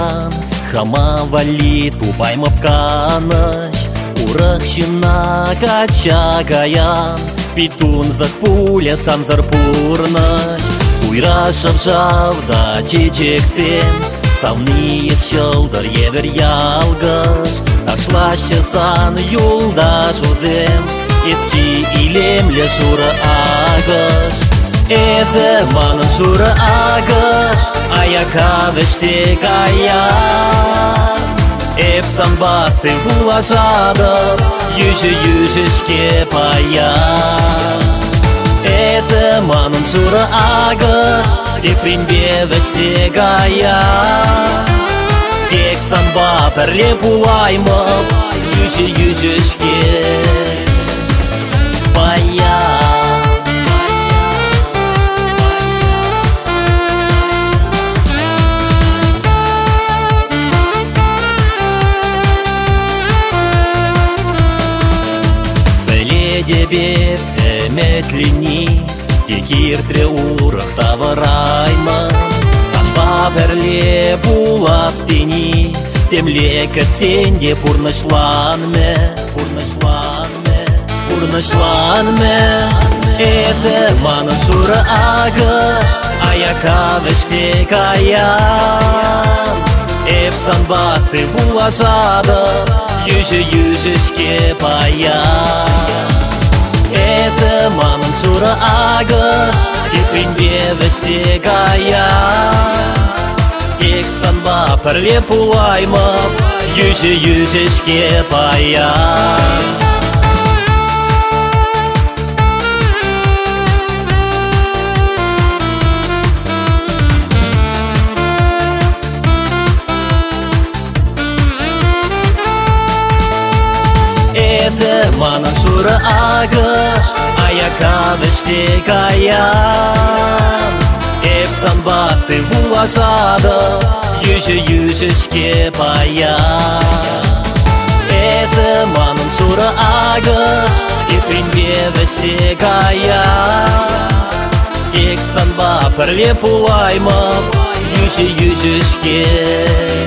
каян, хама вали тупаймап канаш, урахшина кача каян, питунзах пуля самзар пурнаш. Уйра шавшавда чечексен, самны шылдыр евер ялгаш, ташлашысан юлдаш узем, есчи илемле шура агаш. Эзе манын шура агаш, аяка вешсе каян. Эпсан басы булашадыр, yüzüşke паян. Эзе манын шура агаш, тепримбе вешсе каян. Тек санба перле булаймып, yüzüşke паян. Дебеп эметлини, текиртре урахта варайма. Санба перле буластини, темле катсенде пурнашланме. Эзе манын шура агаш, аяка вешсе каян. Эп санбасы булашадыр, yüzüşke паян. Эзе манын шура агаш, тепримбе вешсе каян. Тек санба перле булаймып, yüzüşke паян. Эзе манын шура агаш, аяка вешсе каян. Эп санбасы булашадыр, yüzüşke паян. Эзе манын шура агаш, тепримбе вешсе каян. Тек санба перле булаймып, yüzüşke